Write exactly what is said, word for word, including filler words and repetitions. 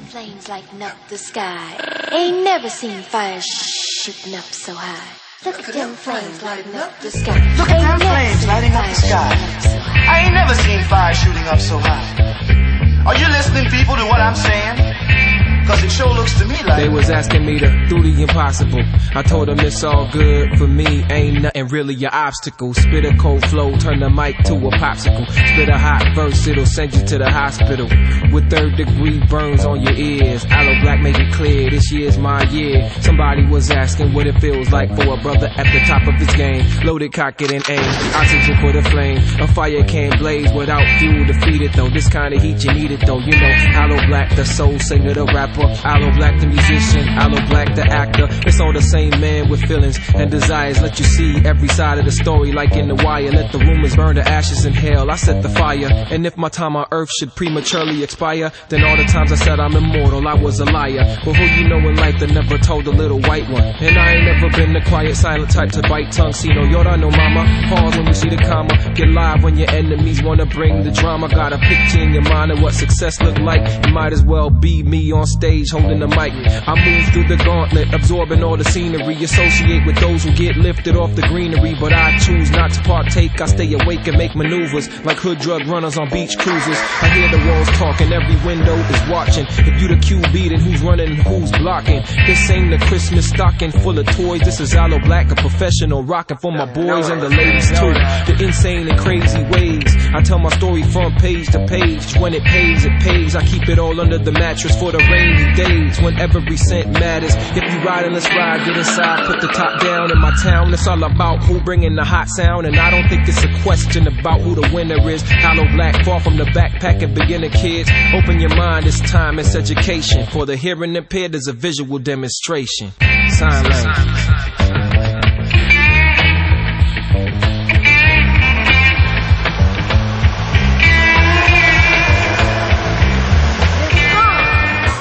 flames lighting up the sky. Ain't never seen fire shooting up so high. Look at them flames lighting up the sky. Look at them flames lighting up the sky. I ain't never seen fire shooting up so high. Are you listening, people, to what I'm saying? Cause it sure looks to me like they was asking me to do the impossible. I told them it's all good for me, ain't nothing really an obstacle. Spit a cold flow, turn the mic to a popsicle. Spit a hot verse, it'll send you to the hospital. With third degree burns on your ears. Aloe Black make it clear, this year's my year. Somebody was asking what it feels like for a brother at the top of his game. Loaded, cock it and aim, oxygen for the flame. A fire can't blaze without fuel to feed it though. This kind of heat you need it though, you know. Aloe Black, the soul singer, the rapper. Aloe Black, the musician. Aloe Black, the actor. It's all the same man with feelings and desires. Let you see every side of the story like in The Wire. Let the rumors burn to ashes in hell. I set the fire. And if my time on earth should prematurely expire, then all the times I said I'm immortal, I was a liar. But who you know in life that never told a little white one? And I ain't never been the quiet, silent type to bite tongue. See no yoda, no mama. Pause when you see the comma. Get live when your enemies wanna bring the drama. Got a picture in your mind of what success look like. You might as well be me on stage holding the mic. I move through the gauntlet, absorbing all the scenery. Associate with those who get lifted off the greenery. But I choose not to partake. I stay awake and make maneuvers like hood drug runners on beach cruisers. I hear the walls talking, every window is watching. If you the Q B, then who's running and who's blocking? This ain't the Christmas stocking full of toys. This is Aloe Black, a professional rocking for my boys and the ladies too. The insane and crazy ways. I tell my story from page to page. When it pays, it pays. I keep it all under the mattress for the rainy days when every cent matters. If you riding, let's ride, get inside, put the top down. In my town, it's all about who bringing the hot sound. And I don't think it's a question about who the winner is. Aloe Black, far from the backpacking beginner kids. Open your mind, it's time, it's education. For the hearing impaired, there's a visual demonstration. Sign language.